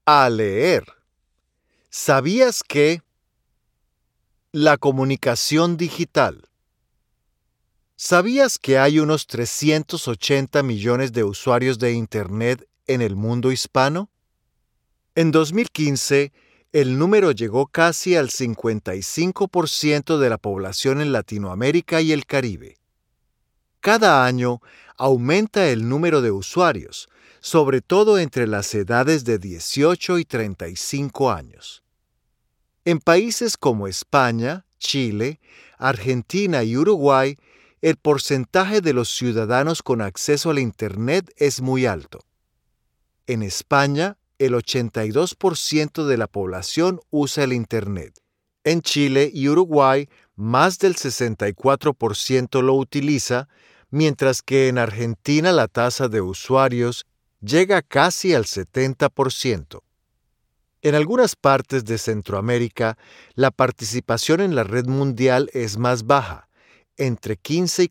a leer. ¿Sabías que la comunicación digital? ¿Sabías que hay unos 380 millones de usuarios de Internet en el mundo hispano? En 2015, el número llegó casi al 55% de la población en Latinoamérica y el Caribe. Cada año aumenta el número de usuarios, sobre todo entre las edades de 18 y 35 años. En países como España, Chile, Argentina y Uruguay, el porcentaje de los ciudadanos con acceso al Internet es muy alto. En España, el 82% de la población usa el Internet. En Chile y Uruguay, más del 64% lo utiliza, mientras que en Argentina la tasa de usuarios llega casi al 70%. En algunas partes de Centroamérica, la participación en la red mundial es más baja, entre 15 y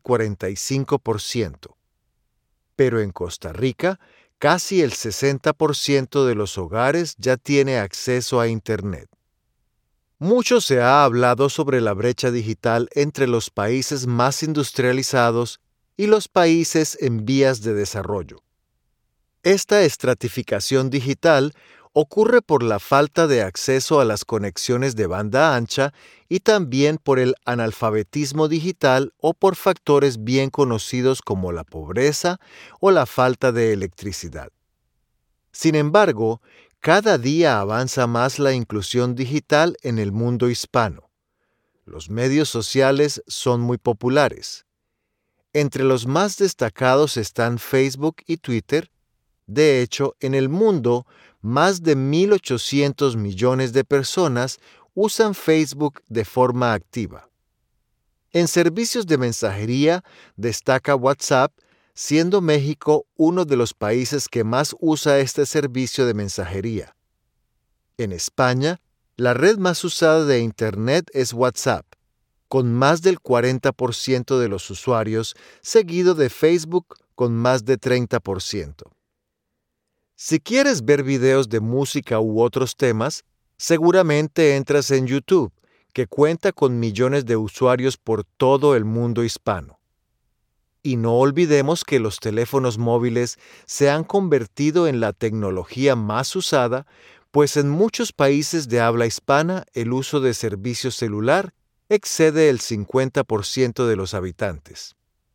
45%. Pero en Costa Rica, casi el 60% de los hogares ya tiene acceso a Internet. Mucho se ha hablado sobre la brecha digital entre los países más industrializados y los países en vías de desarrollo. Esta estratificación digital ocurre por la falta de acceso a las conexiones de banda ancha y también por el analfabetismo digital o por factores bien conocidos como la pobreza o la falta de electricidad. Sin embargo, cada día avanza más la inclusión digital en el mundo hispano. Los medios sociales son muy populares. Entre los más destacados están Facebook y Twitter. De hecho, en el mundo, más de 1.800 millones de personas usan Facebook de forma activa. En servicios de mensajería destaca WhatsApp, siendo México uno de los países que más usa este servicio de mensajería. En España, la red más usada de Internet es WhatsApp, con más del 40% de los usuarios, seguido de Facebook con más de 30%. Si quieres ver videos de música u otros temas, seguramente entras en YouTube, que cuenta con millones de usuarios por todo el mundo hispano. Y no olvidemos que los teléfonos móviles se han convertido en la tecnología más usada, pues en muchos países de habla hispana el uso de servicio celular excede el 50% de los habitantes.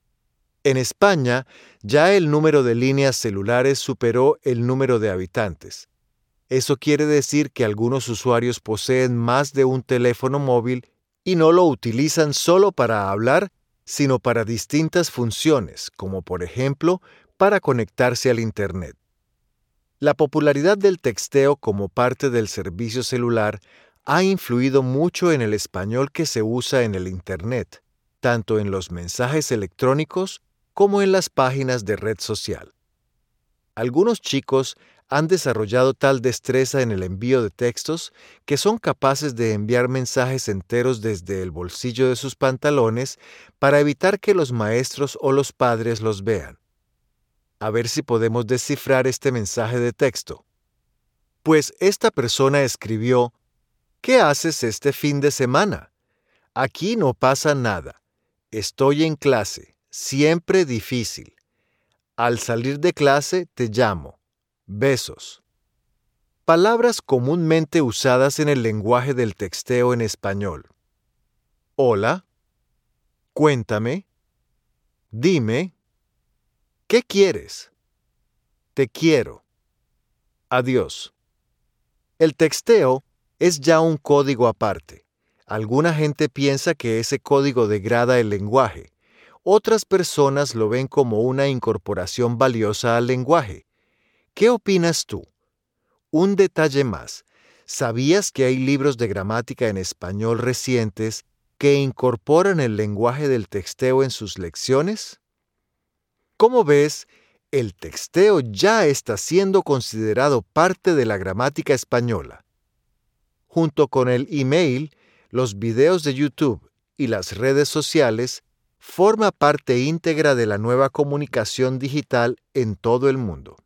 En España, ya el número de líneas celulares superó el número de habitantes. Eso quiere decir que algunos usuarios poseen más de un teléfono móvil y no lo utilizan solo para hablar, sino para distintas funciones, como por ejemplo, para conectarse al Internet. La popularidad del texteo como parte del servicio celular ha influido mucho en el español que se usa en el Internet, tanto en los mensajes electrónicos como en las páginas de red social. Algunos chicos han desarrollado tal destreza en el envío de textos que son capaces de enviar mensajes enteros desde el bolsillo de sus pantalones para evitar que los maestros o los padres los vean. A ver si podemos descifrar este mensaje de texto. Pues esta persona escribió: ¿Qué haces este fin de semana? Aquí no pasa nada. Estoy en clase. Siempre difícil. Al salir de clase te llamo. Besos. Palabras comúnmente usadas en el lenguaje del texteo en español. Hola. Cuéntame. Dime. ¿Qué quieres? Te quiero. Adiós. El texteo es ya un código aparte. Alguna gente piensa que ese código degrada el lenguaje. Otras personas lo ven como una incorporación valiosa al lenguaje. ¿Qué opinas tú? Un detalle más. ¿Sabías que hay libros de gramática en español recientes que incorporan el lenguaje del texteo en sus lecciones? Como ves, el texteo ya está siendo considerado parte de la gramática española. Junto con el email, los videos de YouTube y las redes sociales, forma parte íntegra de la nueva comunicación digital en todo el mundo.